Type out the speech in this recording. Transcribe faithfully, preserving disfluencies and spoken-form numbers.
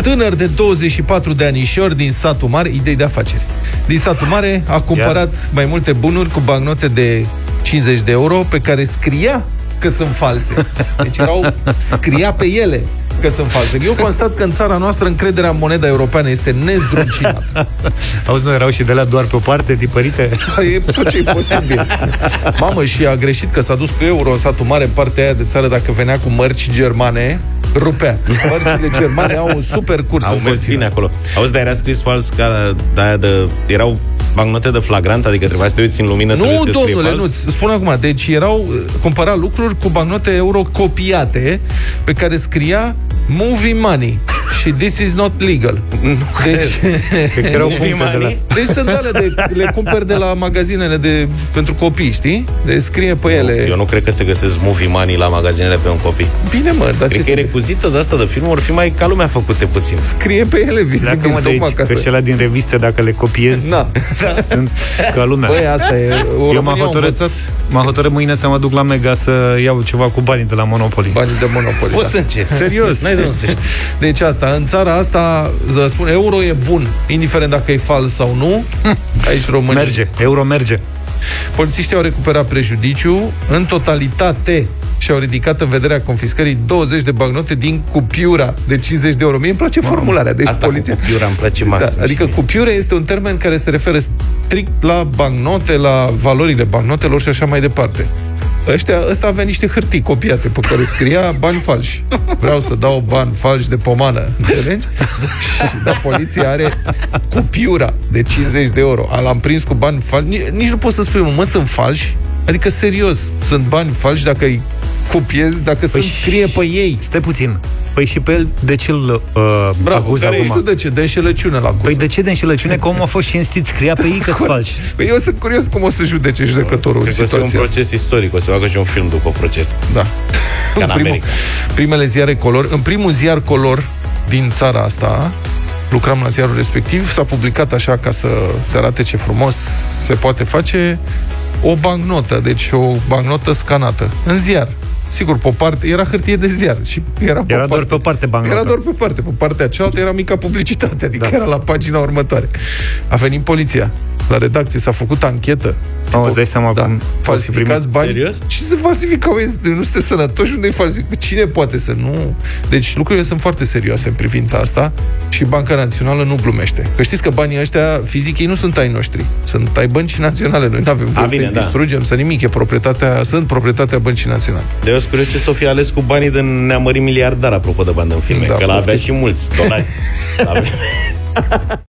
tânăr de douăzeci și patru de anișori din satul mare, idei de afaceri, din satul mare, a cumpărat Iar. mai multe bunuri cu bancnote de cincizeci de euro pe care scria că sunt false. Deci erau, scria pe ele că sunt false. Eu constat că în țara noastră încrederea în moneda europeană este nezdruncinată. Auzi, nu erau și de la doar pe o parte tipărite? E tot ce e posibil. Mamă, și a greșit că s-a dus cu euro în satul mare, în partea aia de țară, dacă venea cu mărci germane, rupea. Mărcile germane au un super curs. Au mers bine acolo. Auzi, dar era scris fals ca de aia de... Erau bancnote de flagrant, adică trebuia să te uiți în lumină să vezi că scrie domnule, fals? nu, spun acum, deci erau, cumpăra lucruri cu bancnote euro copiate, pe care scria movie money și this is not legal. Nu deci, cred. Erau movie money? De la... Deci sunt alea de, le cumperi de la magazinele de, pentru copii, știi? Deci scrie pe ele... Eu nu cred că se găsesc movie money la magazinele pe un copii. Bine, mă, dar cred ce că e recuzită de asta de film, or fi mai ca lumea făcute puțin. Scrie pe ele, vizibil, mă, deci, că și ăla din reviste, dacă le copiezi, da. sunt ca lumea. Băi, asta e... Eu m-am hotărât, m-am hotărât mâine să mă duc la Mega să iau ceva cu banii de la Monopoly. Banii de Monopoly, Poți da. să încerci. Serios. N-ai de unde să știi. Deci asta, în țara asta, să spun, euro e bun, indiferent dacă e fals sau nu. Aici România. Merge, euro merge. Polițiștii au recuperat prejudiciu. În totalitate și-au ridicat în vederea confiscării douăzeci de bancnote din cupiura de cincizeci de euro. Mie îmi place wow. formularea. Deci asta poliția... cu cupiura îmi place maxim. Da, adică cupiura este un termen care se referă strict la bancnote, la valorile bancnotelor și așa mai departe. Ăștia, ăsta avea niște hârtii copiate pe care scria bani falși. Vreau să dau bani falși de pomană. Înțelegi? Și da, poliția are cupiura de cincizeci de euro. L-am prins cu bani falși. Nici, nici nu pot să spui, mă, mă, sunt falși? Adică, serios, sunt bani falși dacă îi copiezi, dacă păi sunt scrie pe ei. Stai puțin. Păi și pe el, de ce îl uh, acuză acum? Nu știu de ce, de înșelăciune la acuză. Păi de ce de înșelăciune? Că omul a fost cinstit, scria pe ei că sunt falși. Păi eu sunt curios cum o să judece judecătorul în situația asta. E un proces istoric, o să facă și un film după proces. Da. Ca în primul, primele ziare Color, în primul ziar Color din țara asta, lucram la ziarul respectiv, s-a publicat așa ca să se arate ce frumos se poate face, o bancnotă, deci o bancnotă scanată, în ziar. Sigur, pe o parte, era hârtie de ziar și era, era doar pe o parte bancnotă. Era doar pe parte, pe partea cealaltă era mica publicitate, adică da. era la pagina următoare. A venit poliția la redacție, s-a făcut anchetă. Oh, îți dai seama da, cum falsificați bani. Serios? Ce se falsificau? Nu sunteți sănătoși? Unde-i falsificat? Cine poate să nu? Deci lucrurile sunt foarte serioase în privința asta și Banca Națională nu glumește. Că știți că banii ăștia fizic ei nu sunt ai noștri. Sunt ai Băncii Naționale. Noi nu avem voie să-i da. distrugem, să nimic. E proprietatea, sunt proprietatea Băncii Naționale. De eu sunt curios ce s-o fi ales cu banii de neamărit miliardar, apropo de bani în filme. Da, că l-avea și mulți dolari.